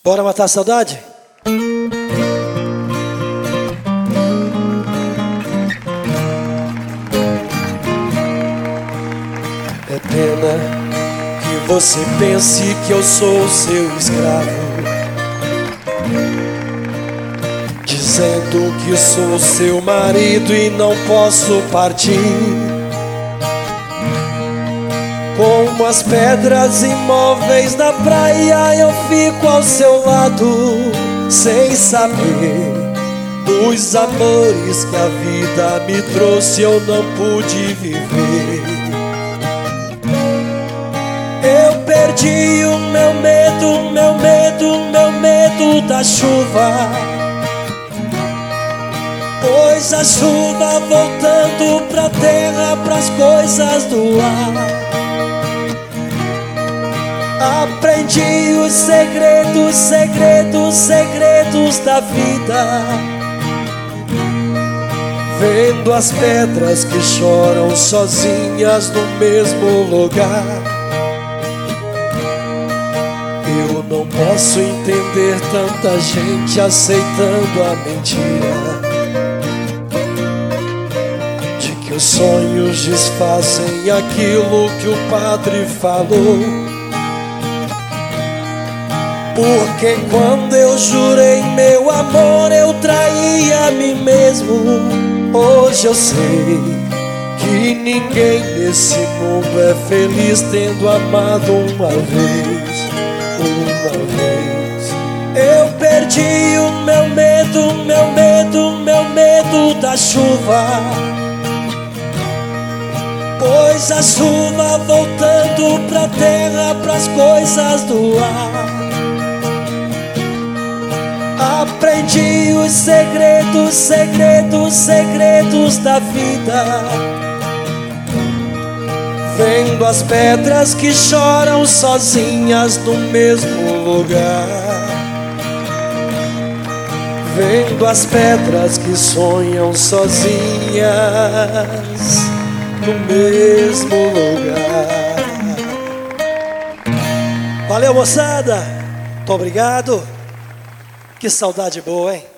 Bora matar a saudade? É pena que você pense que eu sou seu escravo, dizendo que sou seu marido e não posso partir. Como as pedras imóveis na praia, eu fico ao seu lado, sem saber dos amores que a vida me trouxe, eu não pude viver. Eu perdi o meu medo, meu medo, meu medo da chuva, pois a chuva voltando pra terra, pras coisas do ar. Aprendi os segredos, segredos, segredos da vida, vendo as pedras que choram sozinhas no mesmo lugar. Eu não posso entender tanta gente aceitando a mentira de que os sonhos desfazem aquilo que o padre falou. Porque quando eu jurei meu amor, eu traí a mim mesmo. Hoje eu sei que ninguém nesse mundo é feliz tendo amado uma vez, uma vez. Eu perdi o meu medo, meu medo, meu medo da chuva, pois a chuva voltando pra terra, pras coisas do ar. Aprendi os segredos, segredos, segredos da vida, vendo as pedras que choram sozinhas no mesmo lugar, vendo as pedras que sonham sozinhas no mesmo lugar. Valeu, moçada, muito obrigado. Que saudade boa, hein?